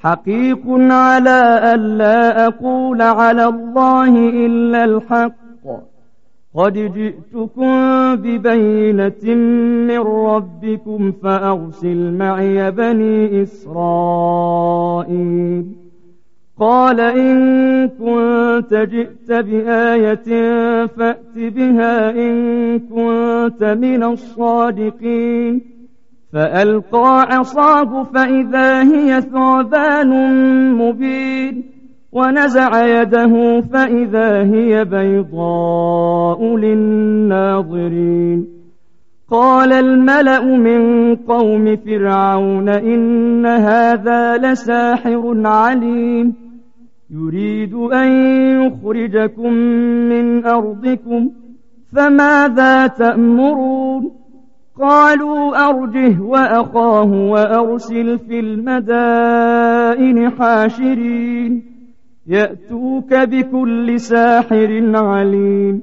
حقيق على ألا أقول على الله إلا الحق قد جئتكم ببينة من ربكم فأرسل معي بني إسرائيل قال إن كنت جئت بآية فأت بها إن كنت من الصادقين فألقى عصاه فإذا هي ثعبان مبين ونزع يده فإذا هي بيضاء للناظرين قال الملأ من قوم فرعون إن هذا لساحر عليم يريد أن يخرجكم من أرضكم فماذا تأمرون قالوا أرجه وأخاه وأرسل في المدائن حاشرين يأتوك بكل ساحر عليم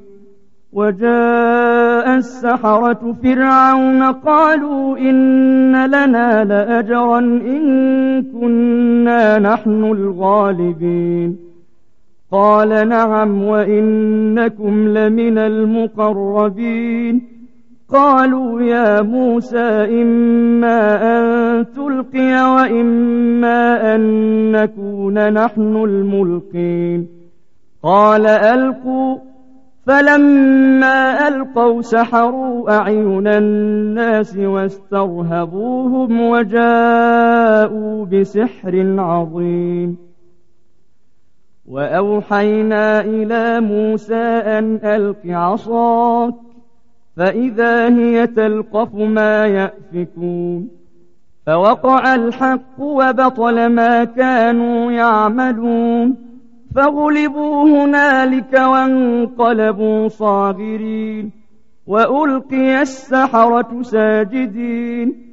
وجاء السحرة فرعون قالوا إن لنا لأجرا إن كنا نحن الغالبين قال نعم وإنكم لمن المقربين قالوا يا موسى إما أن تلقي وإما أن نكون نحن الملقين قال ألقوا فلما ألقوا سحروا أعين الناس واسترهبوهم وجاءوا بسحر عظيم وأوحينا إلى موسى أن ألق عصاك فإذا هي تلقف ما يأفكون فوقع الحق وبطل ما كانوا يعملون فغلبوا هنالك وانقلبوا صاغرين وألقي السحرة ساجدين